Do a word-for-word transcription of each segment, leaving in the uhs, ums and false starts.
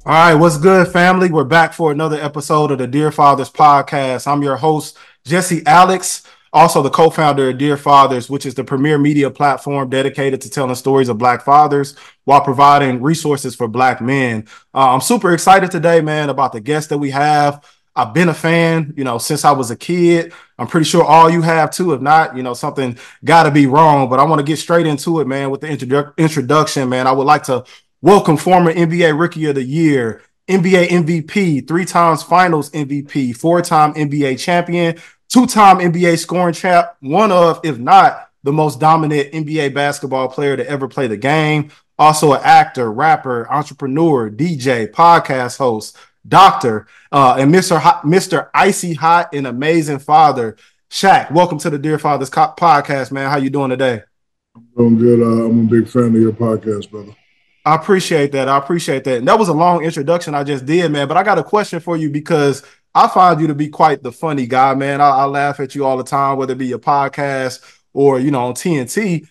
All right, what's good, family? We're back for another episode of the Dear Fathers podcast. I'm your host, Jesse Alex, also the co-founder of Dear Fathers, which is the premier media platform dedicated to telling stories of Black fathers while providing resources for Black men. Uh, I'm super excited today, man, about the guest that we have. I've been a fan, you know, since I was a kid. I'm pretty sure all you have too. If not, you know, something got to be wrong. But I want to get straight into it, man, with the introdu- introduction, man. I would like to welcome former N B A Rookie of the Year, N B A M V P, three times Finals M V P, four-time N B A champion, two-time N B A scoring champ, one of, if not, the most dominant N B A basketball player to ever play the game. Also an actor, rapper, entrepreneur, D J, podcast host, doctor, uh, and Mister Hot, Mister Icy Hot and amazing father, Shaq. Welcome to the Dear Fathers podcast, man. How you doing today? Doing good. Uh, I'm a big fan of your podcast, brother. I appreciate that. I appreciate that. And that was a long introduction I just did, man. But I got a question for you because I find you to be quite the funny guy, man. I, I laugh at you all the time, whether it be your podcast or, you know, on T N T.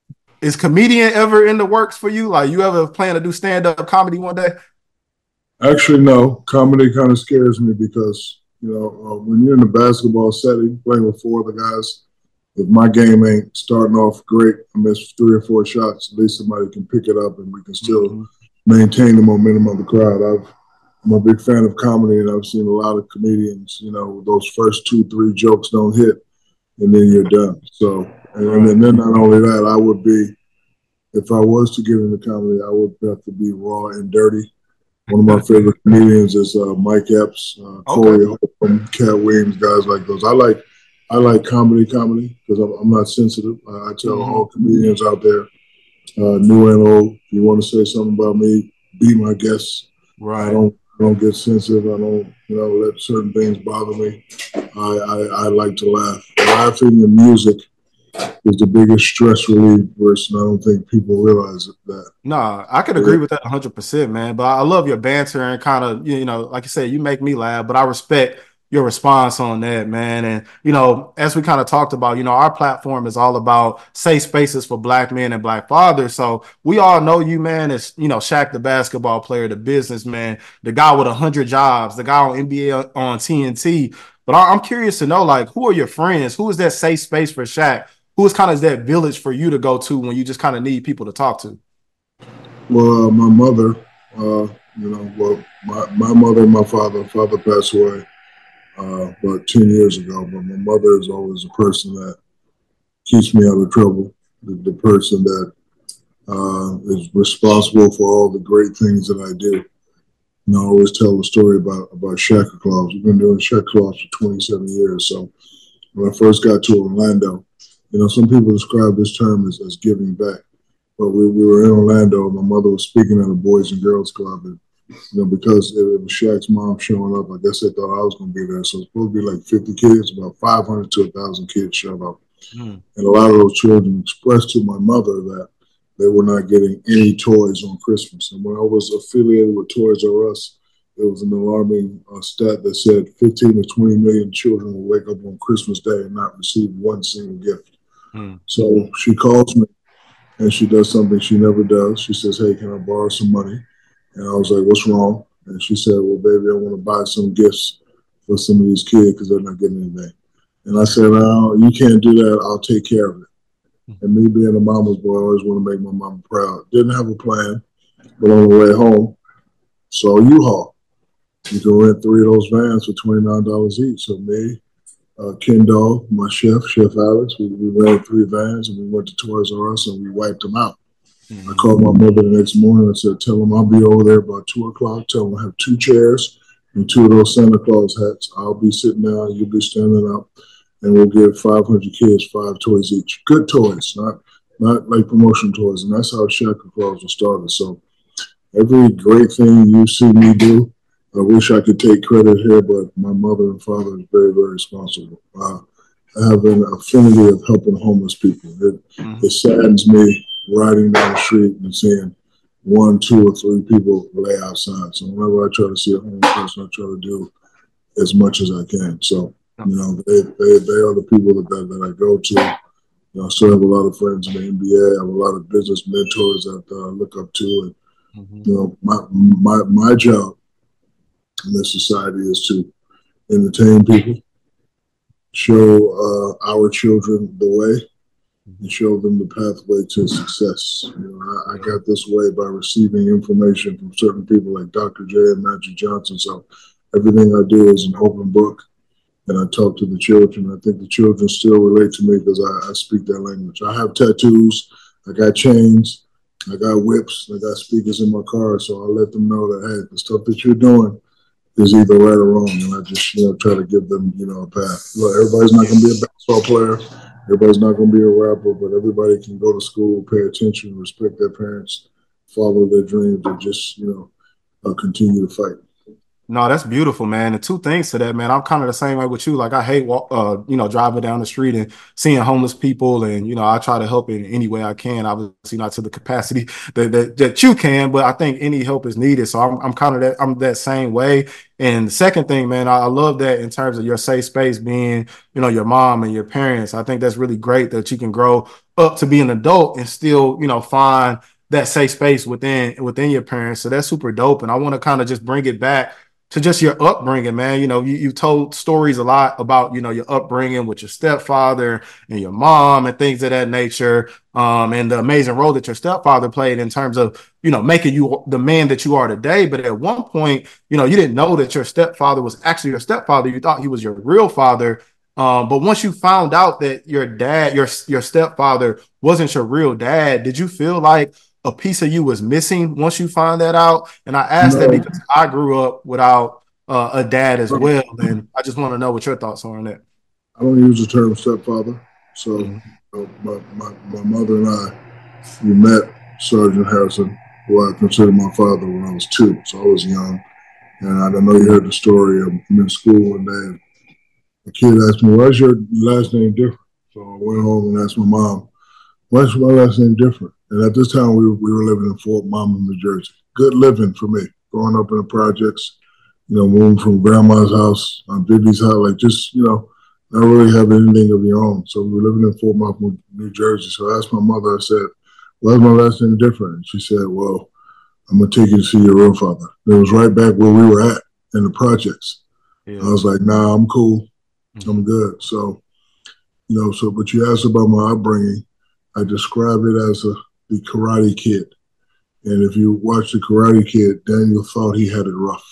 Is comedian ever in the works for you? Like, you ever plan to do stand-up comedy one day? Actually, no. Comedy kind of scares me because, you know, uh, when you're in a basketball setting, playing with four other guys, if my game ain't starting off great, I miss three or four shots, at least somebody can pick it up and we can still Mm-hmm. maintain the momentum of the crowd. I've, I'm a big fan of comedy, and I've seen a lot of comedians, you know, those first two, three jokes don't hit, and then you're done. So, and, Right. and then not only that, I would be, if I was to get into comedy, I would have to be raw and dirty. One of my favorite comedians is uh, Mike Epps, uh, Okay. Corey Holcomb, Cat Williams, guys like those. I like I like comedy, comedy because I'm, I'm not sensitive. Uh, I tell Mm-hmm. all comedians out there, uh, new and old, if you want to say something about me, be my guest. I Right. don't I don't get sensitive. I don't you know let certain things bother me. I I, I like to laugh. Laughing and music is the biggest stress relief versus. I don't think people realize that. No, I could Yeah. agree with that one hundred percent, man. But I love your banter and kind of, you know, like you said, you make me laugh, but I respect your response on that, man. And, you know, as we kind of talked about, you know, our platform is all about safe spaces for Black men and Black fathers. So we all know you, man, as, you know, Shaq, the basketball player, the businessman, the guy with one hundred jobs, the guy on N B A on T N T. But I- I'm curious to know, like, who are your friends? Who is that safe space for Shaq? Who is kind of that village for you to go to when you just kind of need people to talk to? Well, uh, my mother, uh, you know, well, my, my mother and my father, father passed away uh, about ten years ago, but my mother is always the person that keeps me out of trouble, the, the person that uh, is responsible for all the great things that I do. You know, I always tell the story about, about Shaka Claus. We've been doing Shaka Claus for twenty-seven years. So when I first got to Orlando, you know, some people describe this term as, as giving back. But we, we were in Orlando. My mother was speaking at a Boys and Girls Club, and you know, because it was Shaq's mom showing up, I guess they thought I was going to be there. So it's supposed to be like fifty kids, about five hundred to one thousand kids showed up. Mm. And a lot of those children expressed to my mother that they were not getting any toys on Christmas. And when I was affiliated with Toys R Us, it was an alarming uh, stat that said fifteen to twenty million children will wake up on Christmas Day and not receive one single gift. Mm. So she calls me and she does something she never does. She says, "Hey, can I borrow some money?" And I was like, "What's wrong?" And she said, "Well, baby, I want to buy some gifts for some of these kids because they're not getting anything." And I said, "Oh, you can't do that. I'll take care of it." And me being a mama's boy, I always want to make my mama proud. Didn't have a plan, but on the way home, saw U-Haul. You can rent three of those vans for twenty-nine dollars each. So me, uh, Ken Dog, my chef, Chef Alex, we, we rented three vans and we went to Toys R Us and we wiped them out. I Mm. called my mother the next morning and said, "Tell them I'll be over there about two o'clock. Tell them I have two chairs and two of those Santa Claus hats. I'll be sitting down, you'll be standing up, and we'll give five hundred kids five toys each. Good toys, not not like promotion toys." And that's how Shaka Claus was started. So every great thing you see me do, I wish I could take credit here, but my mother and father is very, very responsible. Uh, I have an affinity of helping homeless people. It, it Mm. saddens me riding down the street and seeing one, two, or three people lay outside. So whenever I try to see a homeless person, I try to do as much as I can. So, you know, they, they, they are the people that, that, that I go to. You know, I still have a lot of friends in the N B A. I have a lot of business mentors that uh, I look up to. And Mm-hmm. You know, my my my job in this society is to entertain people, show uh, our children the way, Mm-hmm. and show them the pathway to success. You know, I, I Yeah. got this way by receiving information from certain people like Doctor J and Magic Johnson. So everything I do is an open book, and I talk to the children. I think the children still relate to me because I, I speak their language. I have tattoos, I got chains, I got whips, I got speakers in my car. So I let them know that, hey, the stuff that you're doing is either right or wrong. And I just, you know, try to give them, you know, a path. Look, everybody's not Yeah. going to be a basketball player. Everybody's not going to be a rapper, but everybody can go to school, pay attention, respect their parents, follow their dreams, and just, you know, uh, continue to fight. No, that's beautiful, man. And two things to that, man. I'm kind of the same way with you. Like I hate, walk, uh, you know, driving down the street and seeing homeless people, and you know, I try to help in any way I can. Obviously, not to the capacity that that, that you can, but I think any help is needed. So I'm, I'm kind of that. I'm that same way. And the second thing, man, I, I love that in terms of your safe space being, you know, your mom and your parents. I think that's really great that you can grow up to be an adult and still, you know, find that safe space within within your parents. So that's super dope. And I want to kind of just bring it back to just your upbringing, man. You know, you, you told stories a lot about, you know, your upbringing with your stepfather and your mom and things of that nature. Um, and the amazing role that your stepfather played in terms of, you know, making you the man that you are today. But at one point, you know, you didn't know that your stepfather was actually your stepfather. You thought he was your real father. Um, but once you found out that your dad, your your stepfather wasn't your real dad, did you feel like a piece of you was missing once you find that out? And I asked that No, because I grew up without uh, a dad as well, and I just want to know what your thoughts are on that. I don't use the term stepfather. So, Mm-hmm. you know, my, my, my mother and I, we met Sergeant Harrison, who I consider my father when I was two. So I was young. And I don't know you heard the story. I'm in school one day. The kid asked me, "Why's your last name different?" So I went home and asked my mom, "Why's my last name different?" And at this time, we were, we were living in Fort Monmouth, New Jersey. Good living for me, growing up in the projects, you know, moving from grandma's house, on Bibi's house, like just, you know, not really having anything of your own. So we were living in Fort Monmouth, New Jersey. So I asked my mother, I said, "Why's my last name different?" And she said, "Well, I'm going to take you to see your real father." And it was right back where we were at in the projects. I Yeah. was like, "Nah, I'm cool. Mm-hmm. I'm good." So, you know, so, but you asked about my upbringing. I describe it as a, the Karate Kid. And if you watch the Karate Kid, Daniel thought he had it rough.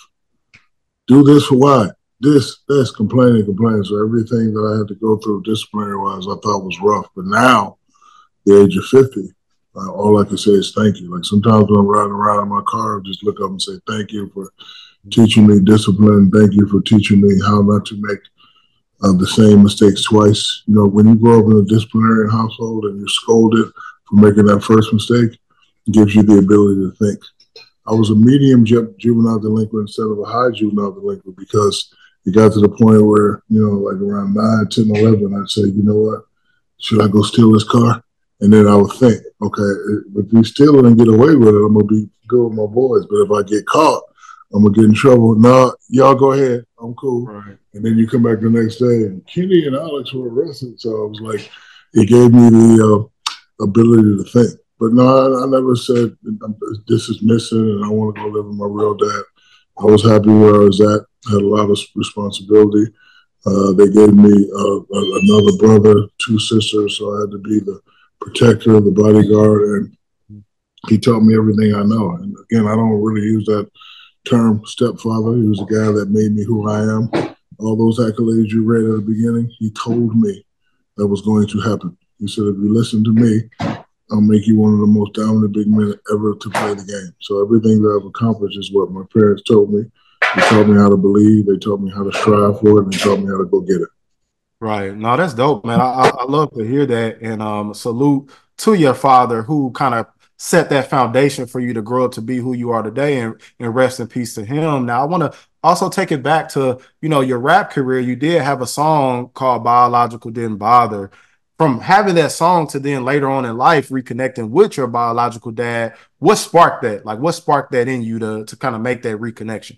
Do this for why? This, this, complaining, complaining. So everything that I had to go through disciplinary wise, I thought was rough. But now, the age of fifty, uh, all I can say is thank you. Like sometimes when I'm riding around in my car, I just look up and say thank you for teaching me discipline. Thank you for teaching me how not to make uh, the same mistakes twice. You know, when you grow up in a disciplinary household and you're scolded for making that first mistake, it gives you the ability to think. I was a medium ju- juvenile delinquent instead of a high juvenile delinquent because it got to the point where, you know, like around nine, ten, eleven, I'd say, you know what, should I go steal this car? And then I would think, okay, if we steal it and get away with it, I'm going to be good with my boys. But if I get caught, I'm going to get in trouble. No, y'all go ahead. I'm cool. Right. And then you come back the next day and Kenny and Alex were arrested. So I was like, it gave me the uh, ability to think. But no, I, I never said this is missing and I want to go live with my real dad. I was happy where I was at. I had a lot of responsibility. Uh, they gave me uh, another brother, two sisters, so I had to be the protector, the bodyguard, and he taught me everything I know. And again, I don't really use that term stepfather. He was the guy that made me who I am. All those accolades you read at the beginning, he told me that was going to happen. He said, if you listen to me, I'll make you one of the most dominant big men ever to play the game. So everything that I've accomplished is what my parents told me. They taught me how to believe. They taught me how to strive for it. And they taught me how to go get it. Right. No, that's dope, man. I, I I love to hear that. And um, salute to your father who kind of set that foundation for you to grow up to be who you are today, and, and rest in peace to him. Now, I want to also take it back to, you know, your rap career. You did have a song called Biological Didn't Bother. From having that song to then later on in life reconnecting with your biological dad, what sparked that? Like what sparked that in you to to kind of make that reconnection?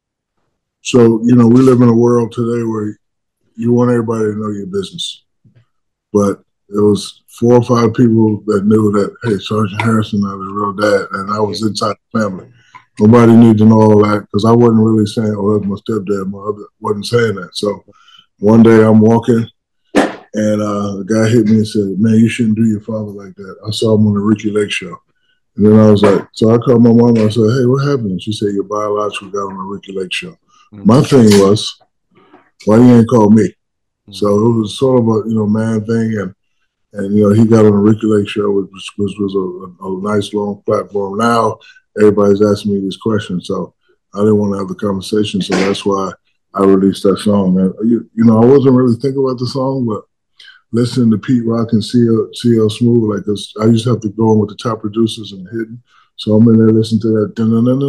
So, you know, we live in a world today where you want everybody to know your business. But it was four or five people that knew that, hey, Sergeant Harrison is his real dad, and I was inside the family. Nobody needed to know all that because I wasn't really saying, oh, that's my stepdad. My other wasn't saying that. So one day I'm walking, and uh, a guy hit me and said, man, you shouldn't do your father like that. I saw him on the Ricky Lake show. And then I was like, so I called my mom and I said, hey, what happened? And she said, your biological got on the Ricky Lake show. Mm-hmm. My thing was, why you ain't called me? Mm-hmm. So it was sort of a, you know, man thing. And, and you know, he got on the Ricky Lake show, which, which was a, a nice long platform. Now everybody's asking me these questions. So I didn't want to have the conversation. So that's why I released that song. And, you, you know, I wasn't really thinking about the song, but listening to Pete Rock and C L, C L Smooth, like, cause I used to have to go in with the top producers and hidden. So I'm in there listening to that,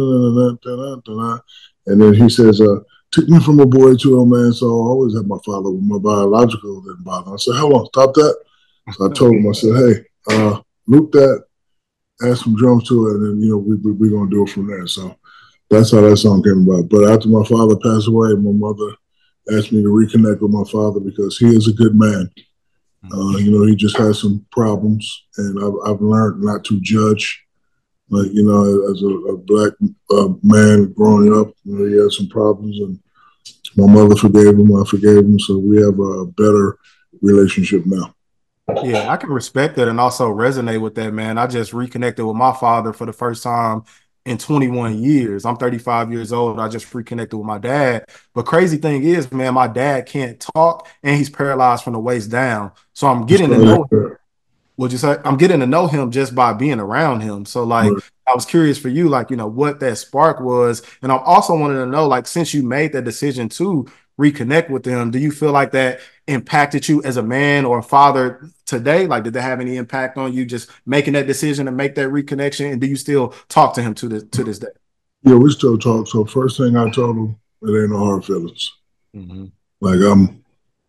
and then he says, uh, took me from a boy to a man, so I always had my father with my biological didn't bother. I said, hold on, stop that. So I told him, I said, hey, uh, loop that, add some drums to it, and then, you know, we're we, we going to do it from there. So that's how that song came about. But after my father passed away, my mother asked me to reconnect with my father because he is a good man. Uh, you know, he just has some problems, and I've, I've learned not to judge. Like, you know, as a, a black uh, man growing up, you know, he had some problems, and my mother forgave him, I forgave him, so we have a better relationship now. Yeah, I can respect that and also resonate with that, man. I just reconnected with my father for the first time in twenty-one years. I'm thirty-five years old. I just reconnected with my dad. But crazy thing is, man, my dad can't talk and he's paralyzed from the waist down. So I'm getting to know him. Would you say I'm getting to know him just by being around him? So like, right. I was curious for you, like, you know, what that spark was. And I also wanted to know, like, since you made that decision to reconnect with them, do you feel like that impacted you as a man or a father today? Like, did that have any impact on you just making that decision to make that reconnection? And do you still talk to him to this, to this day? Yeah, we still talk. So first thing I told him, it ain't no hard feelings. Mm-hmm. Like I'm,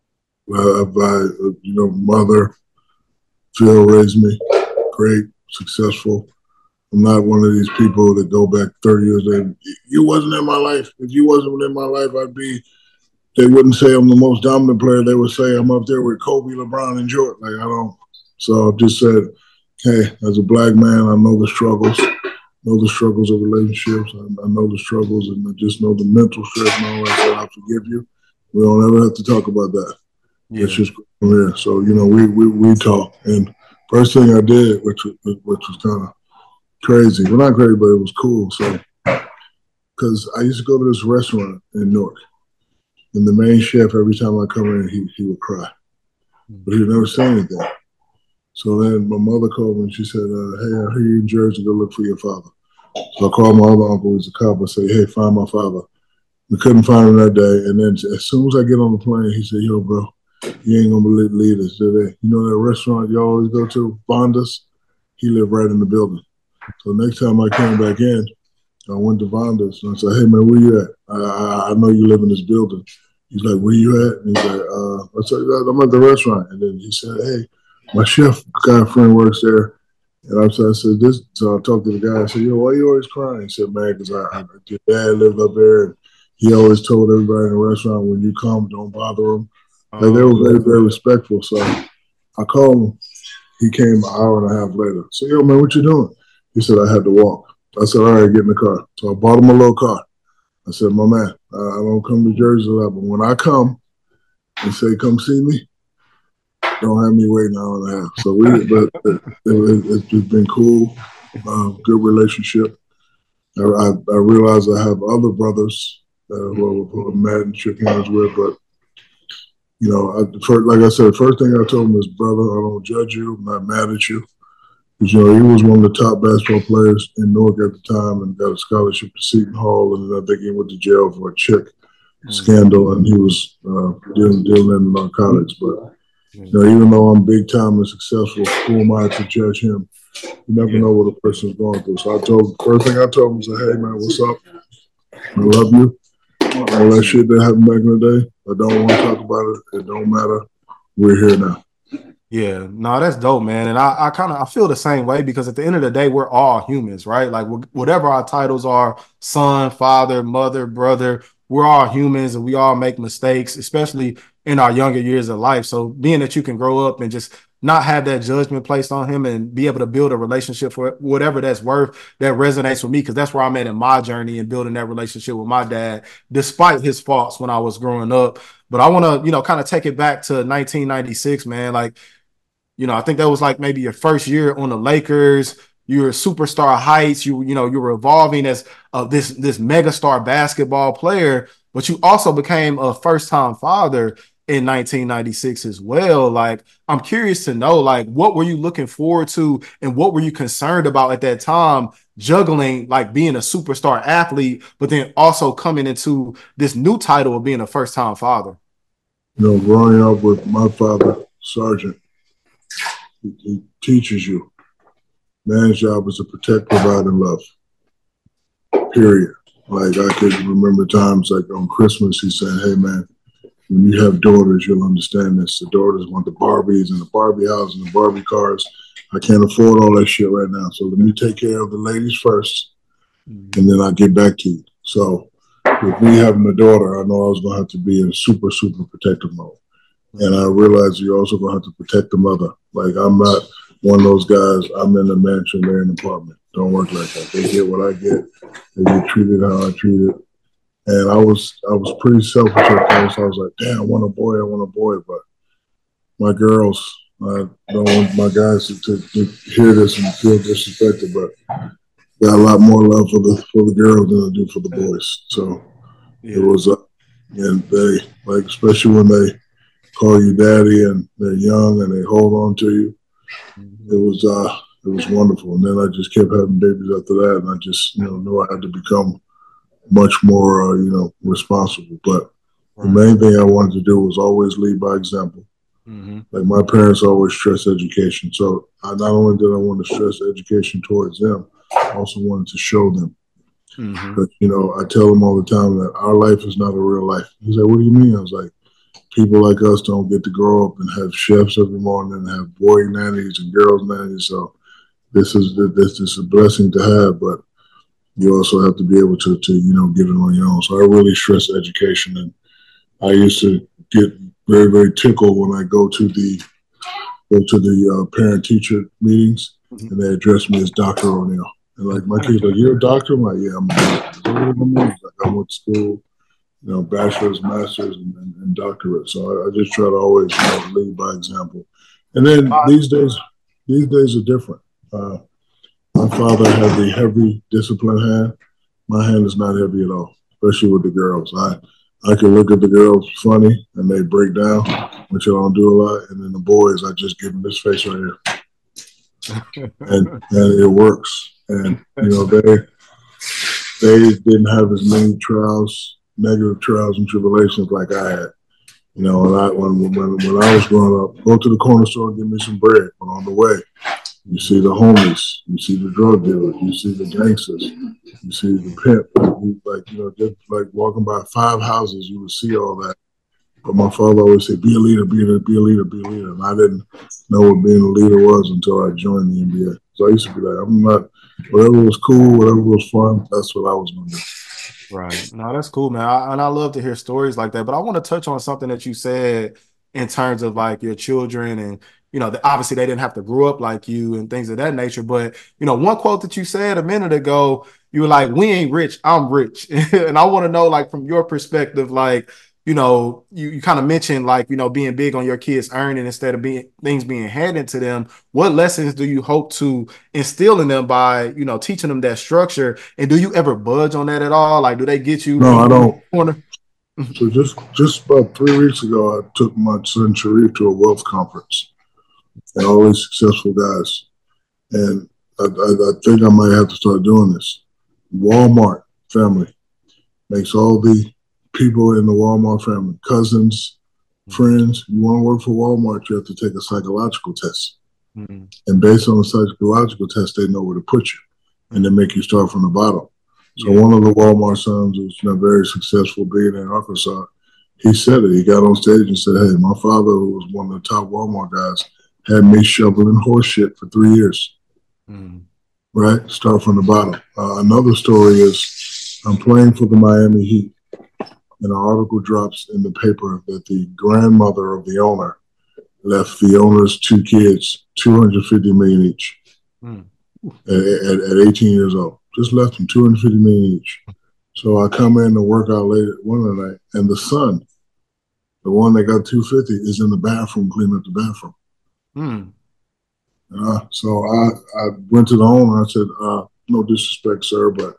uh, I, you know, mother, Phil raised me, great, successful. I'm not one of these people that go back thirty years and you wasn't in my life. If you wasn't in my life, I'd be, they wouldn't say I'm the most dominant player. They would say I'm up there with Kobe, LeBron, and Jordan. Like, I don't. So I just said, hey, as a black man, I know the struggles, know the struggles of relationships. I, I know the struggles, and I just know the mental stress and all that. So I forgive you. We don't ever have to talk about that. Yeah. It's just from here. So, you know, we, we, we talk. And first thing I did, which, which was kind of crazy. Well, not crazy, but it was cool. So, because I used to go to this restaurant in Newark, and the main chef, every time I come in, he, he would cry. But he would never say anything. So then my mother called me and she said, uh, hey, I hear you in Jersey, go look for your father. So I called my other uncle, who's a cop, and said, hey, find my father. We couldn't find him that day. And then as soon as I get on the plane, he said, yo, bro, you ain't going to believe this today. You know that restaurant you always go to, Vonda's? He lived right in the building. So next time I came back in, I went to Vonda's and I said, hey, man, where you at? I, I, I know you live in this building. He's like, where you at? And he's like, uh, I said, I'm at the restaurant. And then he said, hey, my chef guy friend works there. And I said, I said, this. So I talked to the guy. I said, yo, why you always crying? He said, man, because I, I, your dad lived up there. And he always told everybody in the restaurant, when you come, don't bother him. Like, they were very, very respectful. So I called him. He came an hour and a half later. I said, yo, man, what you doing? He said, I had to walk. I said, all right, get in the car. So I bought him a little car. I said, my man, I don't come to Jersey a lot, but when I come and say, come see me, don't have me waiting an hour and a half. So we, but it, it, it's just been cool, uh, good relationship. I, I, I realize I have other brothers uh, who, who I'm mad and shook hands with, but, you know, I, first, like I said, first thing I told him is, brother, I don't judge you. I'm not mad at you. Because, you know, he was one of the top basketball players in Newark at the time and got a scholarship to Seton Hall. And then I think he went to jail for a chick mm-hmm. scandal, and he was uh, dealing, dealing in narcotics. But, you know, even though I'm big time and successful, who am I to judge him? You never yeah. know what a person's going through. So I told, first thing I told him was, hey, man, what's up? I love you. All that shit that happened back in the day, I don't want to talk about it. It don't matter. We're here now. Yeah, no, that's dope, man. And I, I kind of I feel the same way because at the end of the day, we're all humans, right? Like whatever our titles are, son, father, mother, brother, we're all humans and we all make mistakes, especially in our younger years of life. So being that you can grow up and just not have that judgment placed on him and be able to build a relationship for whatever that's worth, that resonates with me, because that's where I'm at in my journey and building that relationship with my dad, despite his faults when I was growing up. But I want to, you know, kind of take it back to nineteen ninety-six, man. Like, you know, I think that was like maybe your first year on the Lakers. You were superstar heights. You, you know, you were evolving as uh, this this megastar basketball player, but you also became a first time father in nineteen ninety-six as well. Like, I'm curious to know, like, what were you looking forward to, and what were you concerned about at that time, juggling like being a superstar athlete, but then also coming into this new title of being a first time father? You know, growing up with my father, Sergeant, he, he teaches you. Man's job is to protect, provide, and love. Period. Like, I could remember times like on Christmas, he said, "Hey man, when you have daughters, you'll understand this. The daughters want the Barbies and the Barbie house and the Barbie cars. I can't afford all that shit right now. So let me take care of the ladies first, and then I'll get back to you." So with me having a daughter, I know I was going to have to be in super, super protective mode. And I realized you're also going to have to protect the mother. Like, I'm not one of those guys, I'm in a mansion, they're in an apartment. Don't work like that. They get what I get. They get treated how I treat it. And I was I was pretty selfish at first. I was like, damn, I want a boy, I want a boy. But my girls, I don't want my guys to, to, to hear this and feel disrespected, but got a lot more love for the for the girls than I do for the boys. So yeah. It was, uh, and they, like, especially when they call you daddy and they're young and they hold on to you, it was uh, it was wonderful. And then I just kept having babies after that, and I just, you know, knew I had to become much more, uh, you know, responsible. But right. The main thing I wanted to do was always lead by example. Mm-hmm. Like, my parents always stressed education. So I, not only did I want to stress education towards them, I also wanted to show them. Mm-hmm. But, you know, I tell them all the time that our life is not a real life. He's like, "What do you mean?" I was like, people like us don't get to grow up and have chefs every morning and have boy nannies and girls nannies. So this is this is a blessing to have, but you also have to be able to, to you know, get it on your own. So I really stress education, and I used to get very, very tickled when I go to the go to the uh, parent-teacher meetings, mm-hmm. and they address me as Doctor O'Neal. And like, my kids are like, "You're a doctor?" I'm like, "Yeah, I'm a doctor." So what do you mean? Like, I went to school, you know, bachelor's, master's, and, and, and doctorate. So I, I just try to always, you know, lead by example. And then these days, these days are different. Uh, my father had the heavy discipline hand. My hand is not heavy at all, especially with the girls. I I can look at the girls funny and they break down, which I don't do a lot. And then the boys, I just give them this face right here, and and it works. And you know, they they didn't have as many trials, negative trials and tribulations like I had. You know, when I when when when I was growing up, go to the corner store and give me some bread. But on the way, you see the homies, you see the drug dealers, you see the gangsters, you see the pimp. You, like, you know, just like walking by five houses, you would see all that. But my father always said, "Be a leader, be a leader, be a leader, be a leader." And I didn't know what being a leader was until I joined the N B A. So I used to be like, I'm not, whatever was cool, whatever was fun, that's what I was going to do. Right. No, that's cool, man. I, and I love to hear stories like that. But I want to touch on something that you said in terms of like your children, and, you know, the, obviously they didn't have to grow up like you and things of that nature. But, you know, one quote that you said a minute ago, you were like, "We ain't rich, I'm rich." And I want to know, like, from your perspective, like, you know, you, you kind of mentioned, like, you know, being big on your kids earning instead of being things being handed to them. What lessons do you hope to instill in them by, you know, teaching them that structure? And do you ever budge on that at all? Like, do they get you? No, I don't. Corner? So just, just about three weeks ago, I took my son Sharif to a wealth conference and all these successful guys. And I, I, I think I might have to start doing this. Walmart family makes all the people in the Walmart family, cousins, friends. You want to work for Walmart, you have to take a psychological test. Mm-hmm. And based on the psychological test, they know where to put you. And they make you start from the bottom. So yeah. One of the Walmart sons who's, you know, very successful being in Arkansas, he said it. He got on stage and said, "Hey, my father, who was one of the top Walmart guys, had me shoveling horse shit for three years. Mm-hmm. Right? Start from the bottom." Uh, another story is I'm playing for the Miami Heat. and an article drops in the paper that the grandmother of the owner left the owner's two kids two hundred fifty million each Mm. at, at, at eighteen years old. Just left them two hundred fifty million each. So I come in to work out late one night, and the son, the one that got two hundred fifty, is in the bathroom cleaning up the bathroom. Mm. Uh, so I, I went to the owner. I said, uh, no disrespect, sir, but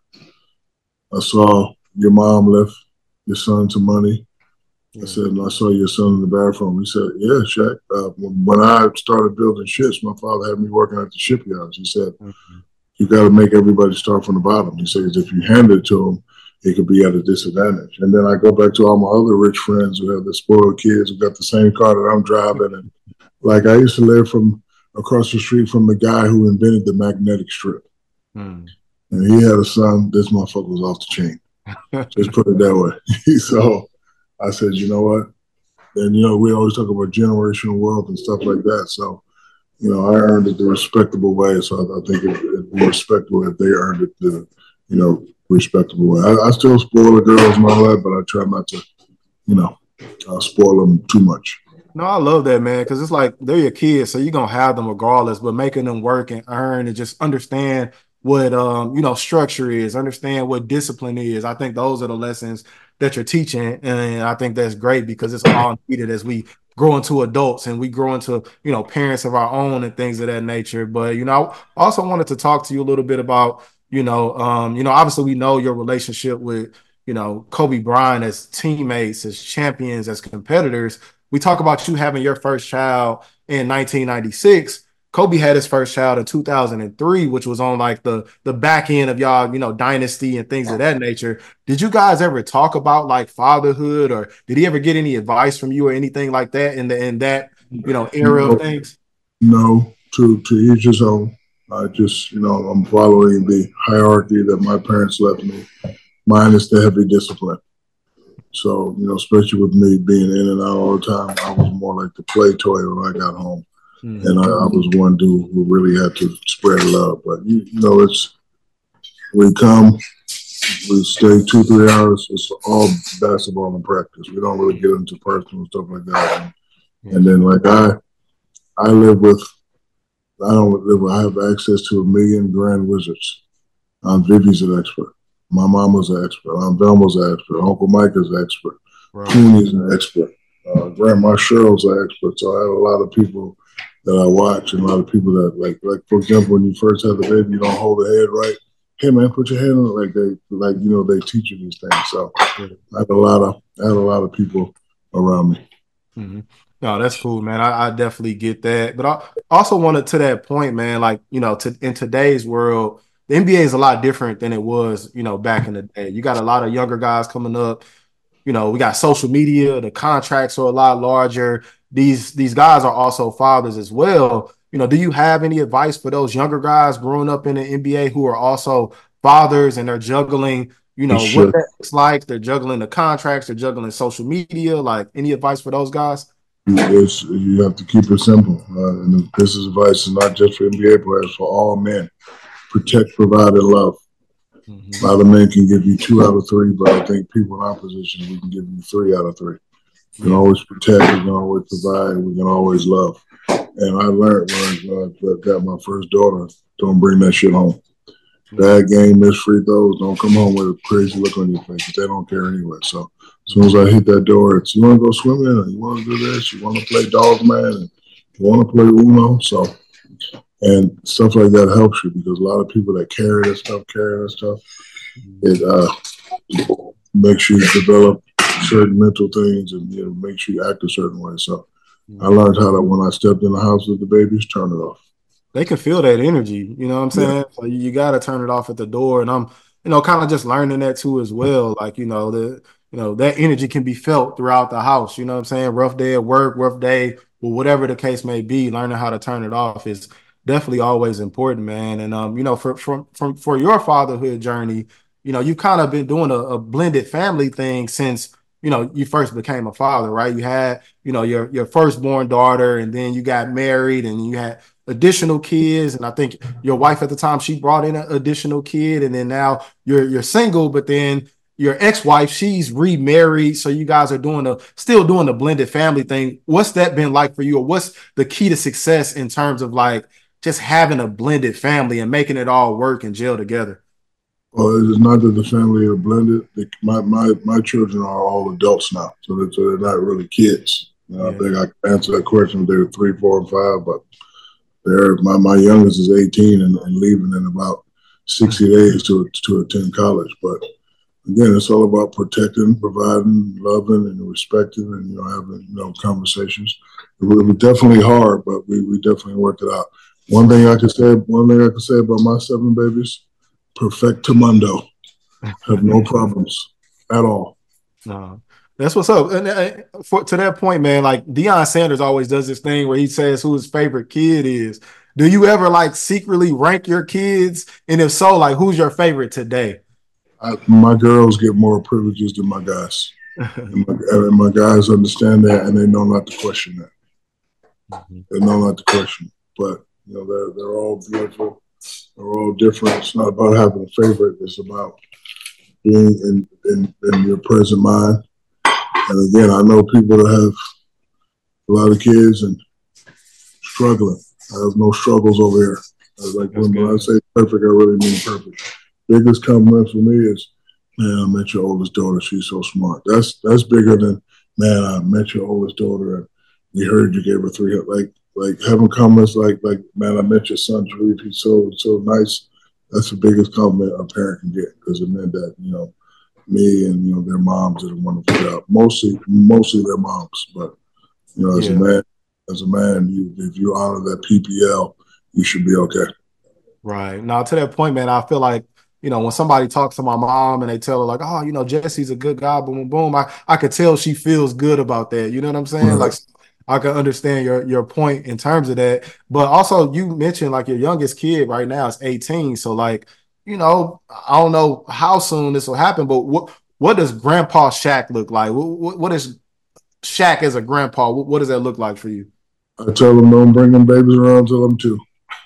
I saw your mom left your son some money. Yeah. I said, I saw your son in the bathroom. He said, yeah, Shaq. Uh, when I started building ships, my father had me working at the shipyards. He said, mm-hmm. you got to make everybody start from the bottom. He says, if you hand it to them, it could be at a disadvantage. And then I go back to all my other rich friends who have the spoiled kids who got the same car that I'm driving. And like I used to live from across the street from the guy who invented the magnetic strip. Mm. And he had a son. This motherfucker was off the chain. Just put it that way. So I said, you know what? And, you know, we always talk about generational wealth and stuff like that. So, you know, I earned it the respectable way. So I, I think it, it'd be respectable if they earned it the, you know, respectable way. I, I still spoil the girls and all that, but I try not to, you know, uh, spoil them too much. No, I love that, man, because it's like they're your kids, so you're going to have them regardless, but making them work and earn and just understand what, um, you know, structure is, understand what discipline is. I think those are the lessons that you're teaching, and I think that's great because it's all needed as we grow into adults and we grow into, you know, parents of our own and things of that nature. But, you know, I also wanted to talk to you a little bit about, you know, um, you know, obviously we know your relationship with, you know, Kobe Bryant as teammates, as champions, as competitors. We talk about you having your first child in nineteen ninety-six. Kobe had his first child in two thousand three, which was on like the, the back end of y'all, you know, dynasty and things of that nature. Did you guys ever talk about like fatherhood, or did he ever get any advice from you or anything like that in the in that, you know, era no, of things? No, to, to each his own. I just, you know, I'm following the hierarchy that my parents left me, minus the heavy discipline. So, you know, especially with me being in and out all the time, I was more like the play toy when I got home. Mm-hmm. And I, I was one dude who really had to spread love. But, you, you know, it's, we come, we stay two, three hours. It's all basketball and practice. We don't really get into personal stuff like that. And, mm-hmm. and then, like, I, I live with, I don't live with, I have access to a million grand wizards. Aunt Vivi's an expert. My mama's an expert. Aunt Velma's an expert. Uncle Mike is an expert. Right. Clooney's an expert. Uh, Grandma Cheryl's an expert. So I have a lot of people that I watch and a lot of people that, like, like for example, when you first have the baby, you don't hold the head right. Hey, man, put your hand on it. Like, they, like, you know, they teach you these things. So I have a lot of, I have a lot of people around me. Mm-hmm. No, that's cool, man. I, I definitely get that. But I also wanted to that point, man, like, you know, to, in today's world, the N B A is a lot different than it was, you know, back in the day. You got a lot of younger guys coming up. You know, we got social media. The contracts are a lot larger. These these guys are also fathers as well. You know, do you have any advice for those younger guys growing up in the N B A who are also fathers and they're juggling, you know, sure. what that looks like? They're juggling the contracts. They're juggling social media. Like, any advice for those guys? It's, you have to keep it simple. Uh, and this is advice is not just for N B A players, for all men. Protect, provide, and love. Mm-hmm. A lot of men can give you two out of three, but I think people in our position, we can give you three out of three. We can always protect, we can always provide, we can always love. And I learned when I got my first daughter, don't bring that shit home. Bad game, miss free throws, don't come home with a crazy look on your face. They don't care anyway. So as soon as I hit that door, it's, you want to go swimming, or you want to do this, you want to play dog man, and you want to play Uno. So, and stuff like that helps you, because a lot of people that carry that stuff, carry that stuff, it uh, makes you develop certain mental things, and, you know, makes you act a certain way. So I learned how to, when I stepped in the house with the babies, turn it off. They can feel that energy, you know what I'm saying? Yeah. So you got to turn it off at the door. And I'm, you know, kind of just learning that too as well. Like, you know, the, you know, that energy can be felt throughout the house. You know what I'm saying? Rough day at work, rough day, well, whatever the case may be, learning how to turn it off is definitely always important, man. And, um, you know, for, for, for, for your fatherhood journey, you know, you've kind of been doing a, a blended family thing since, you know, you first became a father, right? You had, you know, your, your firstborn daughter, and then you got married and you had additional kids. And I think your wife at the time, she brought in an additional kid, and then now you're, you're single, but then your ex-wife, she's remarried, so you guys are doing the still doing the blended family thing. What's that been like for you, or what's the key to success in terms of like just having a blended family and making it all work and gel together? Well, it is not that the family are blended. They, my my my children are all adults now, so they're, so they're not really kids. You know, yeah. I think I can answer that question if they were three, four, and five, but they're my my youngest is eighteen and, and leaving in about sixty days to to attend college. But again, it's all about protecting, providing, loving, and respecting, and you know having you know conversations. It was definitely hard, but we we definitely worked it out. One thing I can say, one thing I can say about my seven babies. Perfectamundo. Have no problems at all. No, that's what's up. And uh, for, to that point, man, like Deion Sanders always does this thing where he says who his favorite kid is. Do you ever like secretly rank your kids? And if so, like who's your favorite today? I, my girls get more privileges than my guys. and, my, and my guys understand that, and they know not to question that. Mm-hmm. They know not to question. But you know, they're they're all beautiful. They're all different. It's not about having a favorite. It's about being in, in, in your present mind. And again, I know people that have a lot of kids and struggling. I have no struggles over here. I like when, when I say perfect, I really mean perfect. Biggest compliment for me is, man, I met your oldest daughter. She's so smart. That's that's bigger than, man, I met your oldest daughter and we heard you gave her three hundred. Like, Like having comments like, like, man, I met your son, Sharif. He's so, so nice. That's the biggest compliment a parent can get because it meant that, you know, me and, you know, their moms did a wonderful job. Mostly, mostly their moms. But, you know, as yeah. a man, as a man, you, if you honor that P P L, you should be okay. Right. Now, to that point, man, I feel like, you know, when somebody talks to my mom and they tell her like, oh, you know, Jesse's a good guy, boom, boom, boom, I, I could tell she feels good about that. You know what I'm saying? Right. Like, I can understand your your point in terms of that. But also you mentioned like your youngest kid right now is eighteen. So like, you know, I don't know how soon this will happen, but what what does Grandpa Shaq look like? What, what is Shaq as a grandpa? What, what does that look like for you? I tell them don't bring them babies around till I'm two.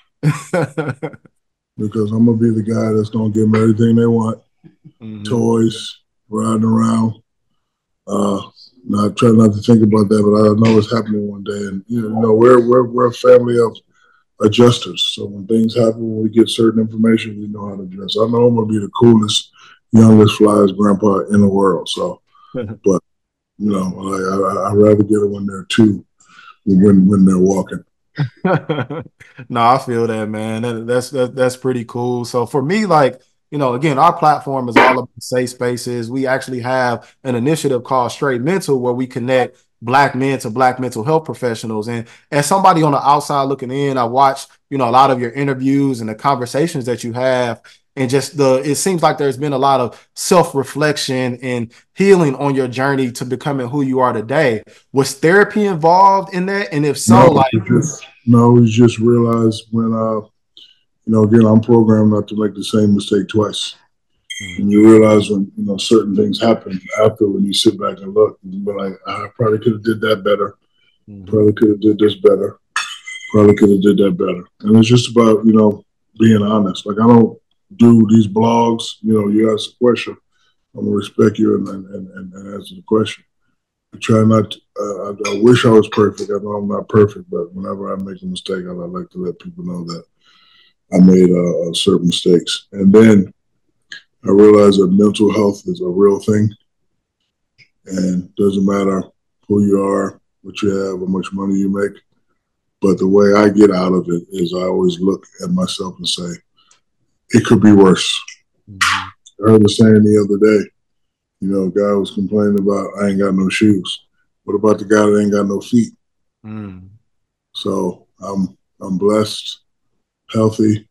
Because I'm going to be the guy that's going to give them everything they want. Mm-hmm. Toys, riding around. Uh, Now, I try not to think about that, but I know it's happening one day. And, you know, we're, we're, we're a family of adjusters. So when things happen, when we get certain information, we know how to adjust. I know I'm going to be the coolest, youngest, flyest grandpa in the world. So, but, you know, like, I, I'd rather get them when they're two than when, when they're walking. No, I feel that, man. That, that's that, that's pretty cool. So for me, like, you know, again, our platform is all about safe spaces. We actually have an initiative called Straight Mental where we connect Black men to Black mental health professionals. And as somebody on the outside looking in, I watch, you know, a lot of your interviews and the conversations that you have. And just the, it seems like there's been a lot of self-reflection and healing on your journey to becoming who you are today. Was therapy involved in that? And if so, no, like, just, no, we just realized when, uh, you know, again, I'm programmed not to make the same mistake twice. Mm-hmm. And you realize when, you know, certain things happen after when you sit back and look, and you're like, I probably could have did that better. Mm-hmm. Probably could have did this better. Probably could have did that better. And it's just about, you know, being honest. Like, I don't do these blogs. You know, you ask a question, I'm going to respect you and, and, and, and answer the question. I try not to, uh, I, I wish I was perfect. I know I'm not perfect, but whenever I make a mistake, I like to let people know that I made uh, certain mistakes. And then I realized that mental health is a real thing. And it doesn't matter who you are, what you have, how much money you make. But the way I get out of it is I always look at myself and say, it could be worse. Mm-hmm. I heard the saying the other day, you know, a guy was complaining about, I ain't got no shoes. What about the guy that ain't got no feet? Mm. So I'm I'm blessed, healthy,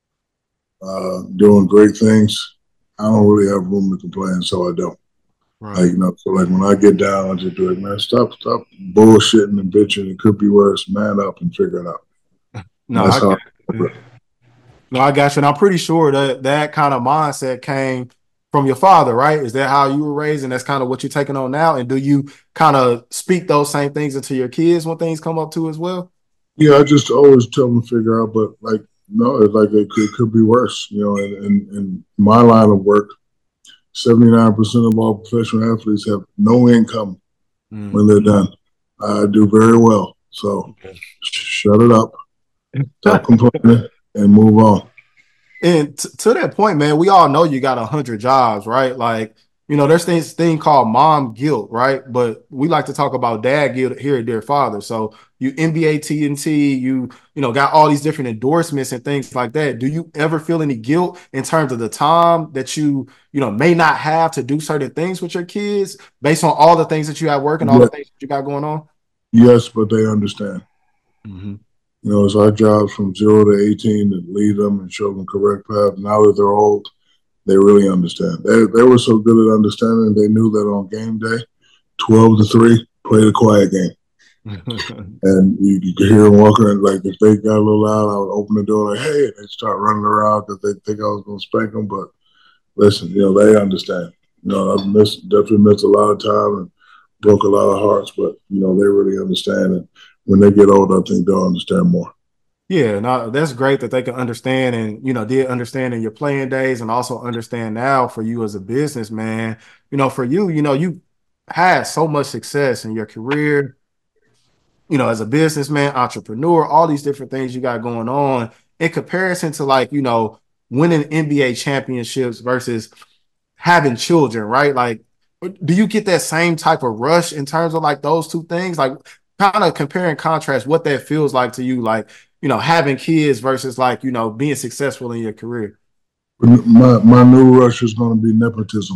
uh, doing great things. I don't really have room to complain, so I don't. Right. Like, you know, so like when I get down, I just do it, man, stop, stop bullshitting and bitching. It could be worse. Man up and figure it out. No, That's I how I no, I got you. And I'm pretty sure that that kind of mindset came from your father, right? Is that how you were raised? And that's kind of what you're taking on now? And do you kind of speak those same things into your kids when things come up too as well? Yeah, I just always tell them to figure out, but like, no, it's like it could, it could be worse, you know, and in, in, in my line of work, seventy-nine percent of all professional athletes have no income Mm. when they're done. I do very well. So Okay. shut it up, stop complaining, and move on. And t- to that point, man, we all know you got a hundred jobs, right? Like, you know, there's this thing called mom guilt, right? But we like to talk about dad guilt here at Dear Father. So you N B A T N T, you you know, got all these different endorsements and things like that. Do you ever feel any guilt in terms of the time that you you know may not have to do certain things with your kids based on all the things that you have working, all the Yeah, things that you got going on? yes, but they understand. Mm-hmm. You know, it's our job from zero to eighteen to lead them and show them correct path. Now that they're old, they really understand. They, they were so good at understanding, they knew that on game day, twelve to three, play the quiet game. And you, you could hear them walking, and like if they got a little loud, I would open the door like, hey, and they start running around because they think I was going to spank them. But listen, you know, they understand. You know, I've missed, definitely missed a lot of time and broke a lot of hearts, but, you know, they really understand. And when they get old, I think they'll understand more. Yeah, no, that's great that they can understand and you know did understand in your playing days and also understand now for you as a businessman. You know, for you, you know, you had so much success in your career, you know, as a businessman, entrepreneur, all these different things you got going on in comparison to like, you know, winning N B A championships versus having children, right? Like, do you get that same type of rush in terms of like those two things? Like, kind of compare and contrast what that feels like to you, like, you know, having kids versus like, you know, being successful in your career. My, my new rush is going to be nepotism.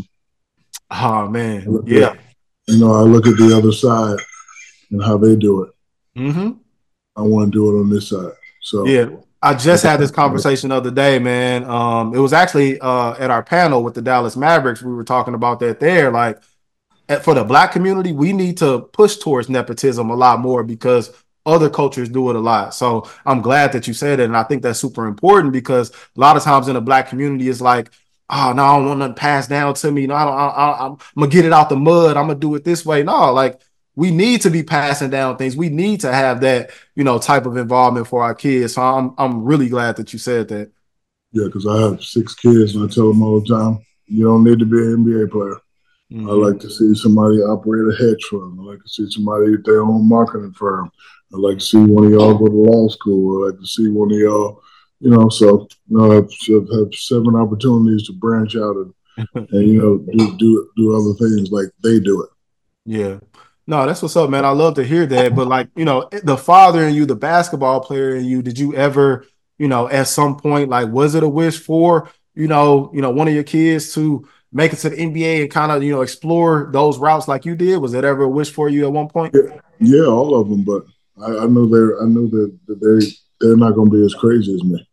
Oh man, You yeah. know, I look at the other side and how they do it. Mm-hmm. I want to do it on this side. So, Yeah. I just had this conversation the other day, man. Um, it was actually uh at our panel with the Dallas Mavericks. We were talking about that there. Like, for the black community, we need to push towards nepotism a lot more because other cultures do it a lot. So I'm glad that you said it. And I think that's super important because a lot of times in the black community, it's like, oh, no, I don't want nothing passed down to me. No, I don't, I, I, I'm going to get it out the mud. I'm going to do it this way. No, like we need to be passing down things. We need to have that, you know, type of involvement for our kids. So I'm, I'm really glad that you said that. yeah, because I have six kids and I tell them all the time, you don't need to be an N B A player. I Mm-hmm. like to see somebody operate a hedge fund. I like to see somebody at their own marketing firm. I like to see one of y'all go to law school. I like to see one of y'all, you know, so you know, I've, I've had seven opportunities to branch out and, and you know, do, do do other things like they do it. Yeah. No, that's what's up, man. I love to hear that. But like, you know, the father in you, the basketball player in you, did you ever, you know, at some point, like, was it a wish for, you know, you know, one of your kids to make it to the N B A and kind of, you know, explore those routes like you did? Was that ever a wish for you at one point? Yeah, yeah, all of them, but I, I knew they're I knew that, that they they're not going to be as crazy as me.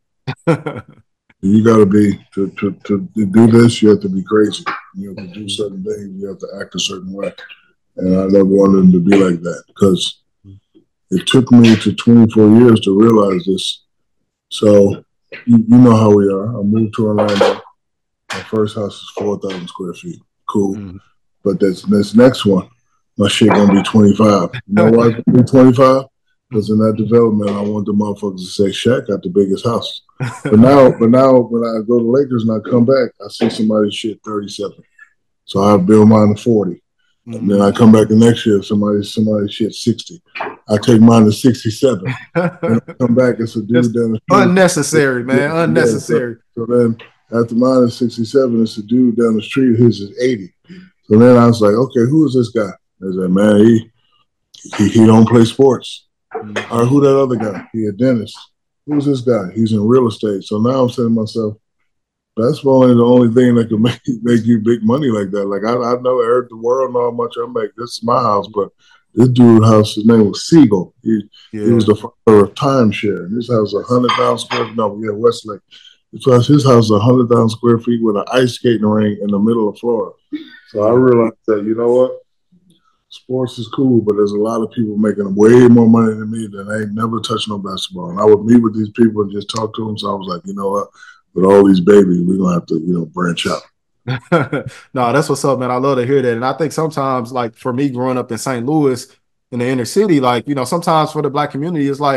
You got to be to, to to do this. You have to be crazy. You have to do certain things. You have to act a certain way. And I never wanted them to be like that because it took me to twenty-four years to realize this. So you, you know how we are. I moved to Orlando. My first house is four thousand square feet. Cool. Mhm. But this this next one, my shit gonna be twenty-five. You know why it's gonna be twenty-five? Because in that development, I want the motherfuckers to say Shaq got the biggest house. But now, but now when I go to Lakers and I come back, I see somebody shit thirty-seven. So I build mine to forty. And then I come back the next year, somebody somebody shit sixty. I take mine to sixty-seven. Then I come back, it's a That's dude down the street. unnecessary, Yeah, man. yeah. So, Unnecessary. so then after mine is sixty-seven, it's a dude down the street, his is eighty. So then I was like, okay, who is this guy? I said, man, he, he he don't play sports. All right, who that other guy? He a dentist. Who's this guy? He's in real estate. So now I'm saying to myself, that's only the only thing that can make make you big money like that. Like I, I know I heard the world know how much I make. This is my house, but this dude's house, his name was Siegel. He he was Yeah. the father of timeshare. And his house was a hundred thousand square feet. No, yeah, Westlake. Because his house is a hundred thousand square feet with an ice skating rink in the middle of Florida. So I Yeah. realized that, you know what? Sports is cool, but there's a lot of people making way more money than me that ain't never touched no basketball. And I would meet with these people and just talk to them. So I was like, you know what? With all these babies, we're gonna have to, you know, branch out. No, that's what's up, man. I love to hear that. And I think sometimes, like for me growing up in Saint Louis in the inner city, like, you know, sometimes for the black community, it's like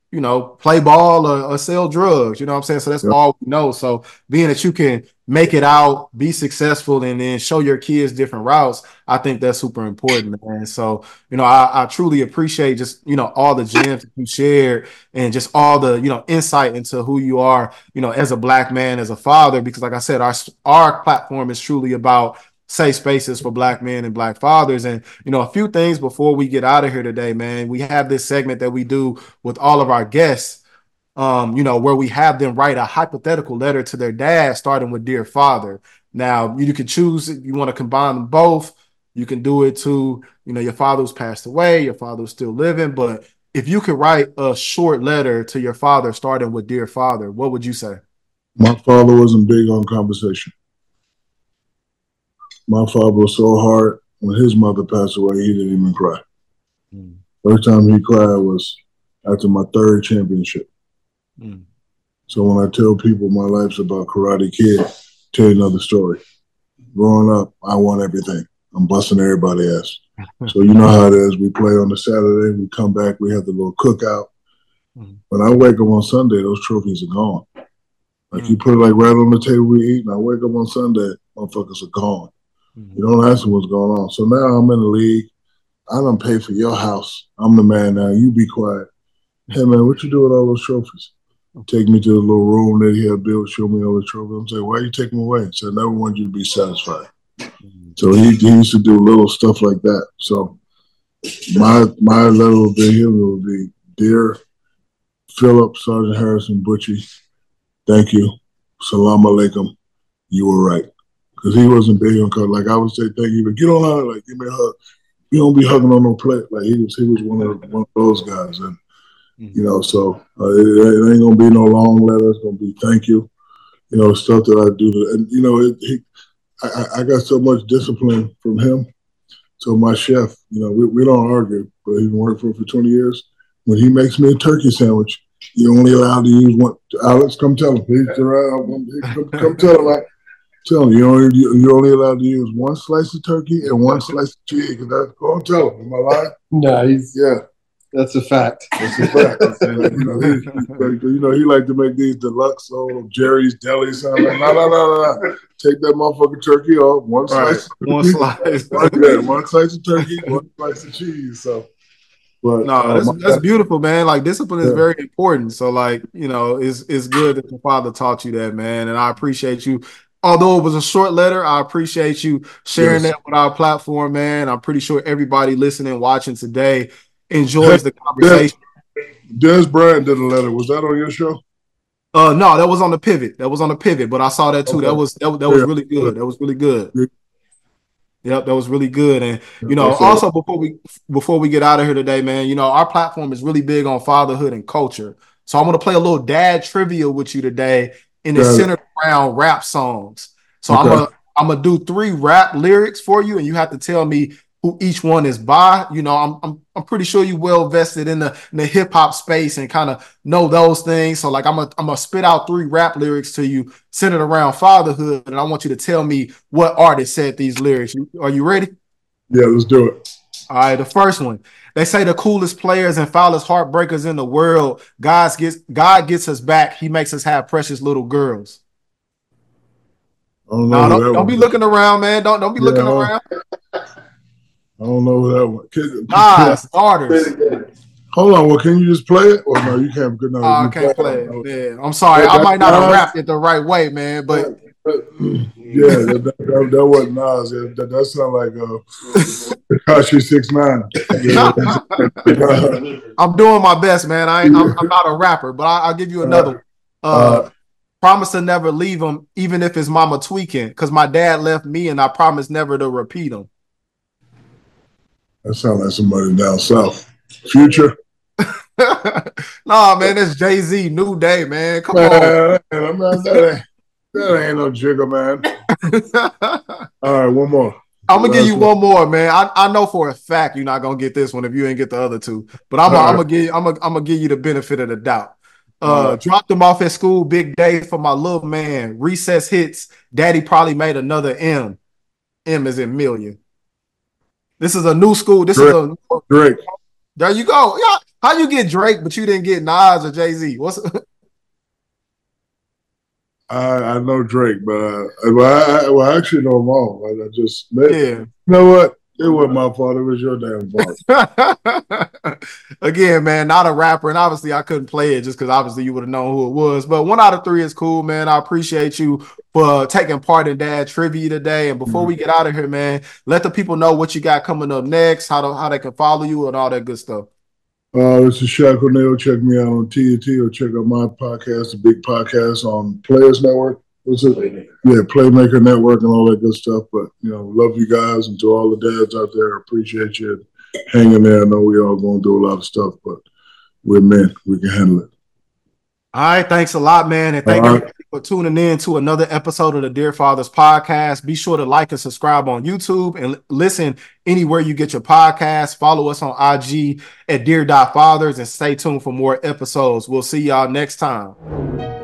you know, play ball or, or sell drugs. You know what I'm saying? So that's Yep. all we know. So being that you can make it out, be successful, and then show your kids different routes, I think that's super important, man. So, you know, I, I truly appreciate just, you know, all the gems that you shared and just all the, you know, insight into who you are, you know, as a black man, as a father, because like I said, our our platform is truly about safe spaces for black men and black fathers. And, you know, a few things before we get out of here today, man. We have this segment that we do with all of our guests, um, you know, where we have them write a hypothetical letter to their dad, starting with Dear Father. Now, you can choose if you want to combine them both. You can do it to, you know, your father who's passed away, your father who's still living. But if you could write a short letter to your father, starting with Dear Father, what would you say? My father wasn't big on conversation. My father was so hard when his mother passed away, he didn't even cry. Mm. First time he cried was after my third championship. Mm. So when I tell people my life's about Karate Kid, tell you another story. Growing up, I won everything. I'm busting everybody's ass. So you know how it is. We play on the Saturday, we come back, we have the little cookout. Mm. When I wake up on Sunday, those trophies are gone. Like mm. you put it like right on the table we eat, and I wake up on Sunday, motherfuckers are gone. Mm. You don't ask them what's going on. So now I'm in the league. I done pay for your house. I'm the man now. You be quiet. Hey, man, what you do with all those trophies? Take me to the little room that he had built, show me all the trophies. I'm saying, why you take them away? He said, I never wanted you to be satisfied. Mm-hmm. So he, he used to do little stuff like that. So my my letter would be him would be, Dear Philip, Sergeant Harrison, Butchie, thank you. Salam alaikum. You were right. Because he wasn't big on cut. Like I would say, thank you, but get on out, like give me a hug. You don't be hugging on no plate. Like he was he was one of one of those guys. And you know, so uh, it, it ain't gonna be no long letter. It's gonna be thank you. You know, stuff that I do. To, and you know, it, he, I, I got so much discipline from him. So my chef, you know, we, we don't argue, but he's been working for him for twenty years. When he makes me a turkey sandwich, you're only allowed to use one. Alex, come tell him. He's around. Come, come tell him. Like, tell him you're only, you're only allowed to use one slice of turkey and one slice of cheese. That's, go and tell him. Am I lying? No, he's yeah. That's a fact. That's a fact. you, know, he, he, you know, he like to make these deluxe old Jerry's Deli. So I'm like, no, no, no, no, take that motherfucking turkey off. One slice. Right. One slice. one, yeah, one slice of turkey, one slice of cheese. So, but no, uh, that's, that's beautiful, man. Like discipline is yeah. very important. So, like, you know, it's it's good that your father taught you that, man. And I appreciate you. Although it was a short letter, I appreciate you sharing yes. that with our platform, man. I'm pretty sure everybody listening, watching today enjoys the conversation. Des Bryant did a letter. Was that on your show? Uh, no, that was on the Pivot. That was on the Pivot, but I saw that too. Okay. That was that, that was yeah. really good. That was really good. Yeah. Yep, that was really good. And you know, also before we before we get out of here today, man, you know, our platform is really big on fatherhood and culture. So I'm gonna play a little dad trivia with you today, and it's centered around rap songs. So okay. I'm gonna I'm gonna do three rap lyrics for you, and you have to tell me who each one is by. You know, I'm I'm I'm pretty sure you well vested in the in the hip hop space and kind of know those things. So like I'm gonna I'm gonna spit out three rap lyrics to you centered around fatherhood, and I want you to tell me what artist said these lyrics. Are you ready? Yeah, let's do it. All right, the first one. They say the coolest players and foulest heartbreakers in the world. God gets God gets us back. He makes us have precious little girls. I don't know. No, don't, don't be looking around, man. Don't don't be yeah, looking around. I don't know who that one. Can, ah, starters. Hold on. Well, can you just play it? Or no, you can't. No, oh, I can't play it. Man, I'm sorry. That, I might not have rapped it the right way, man. But yeah, that, that, that, that wasn't Nas. Yeah, that, that sounded like uh, Tekashi six nine. I'm doing my best, man. I ain't, I'm, I'm not a rapper, but I, I'll give you another one. Uh, uh, promise to never leave him, even if his mama tweaking, because my dad left me, and I promise never to repeat him. That sounds like somebody down south. Future? Nah, man, that's Jay-Z, New Day, man. Come man, on. Man, man, that, ain't, that ain't no jigger, man. All right, one more. I'm going to give you one more, man. I, I know for a fact you're not going to get this one if you ain't get the other two. But I'm going right. to give I'm gonna, I'm gonna give you the benefit of the doubt. Uh, right. Dropped him off at school, big day for my little man. Recess hits. Daddy probably made another M. M is in million. This is a new school. This Drake. is a Drake. There you go. Yeah, How you get Drake, but you didn't get Nas or Jay-Z? What's I, I know Drake, but uh, well, I, well, I actually know them all. I, I just, yeah. You know what? It wasn't my fault. It was your damn fault. Again, man, not a rapper. And obviously I couldn't play it just because obviously you would have known who it was. But one out of three is cool, man. I appreciate you for taking part in Dad Trivia today. And before mm-hmm. we get out of here, man, let the people know what you got coming up next, how, to, how they can follow you and all that good stuff. Uh, this is Shaq O'Neal. Check me out on T N T or check out my podcast, the Big Podcast on Players Network. What's it? Yeah, Playmaker Network and all that good stuff. But, you know, love you guys, and to all the dads out there, appreciate you hanging there. I know we all going through a lot of stuff, but we're men. We can handle it. All right. Thanks a lot, man. And thank you for tuning in to another episode of the Dear Fathers Podcast. Be sure to like and subscribe on YouTube and listen anywhere you get your podcasts. Follow us on I G at Dear Fathers and stay tuned for more episodes. We'll see y'all next time.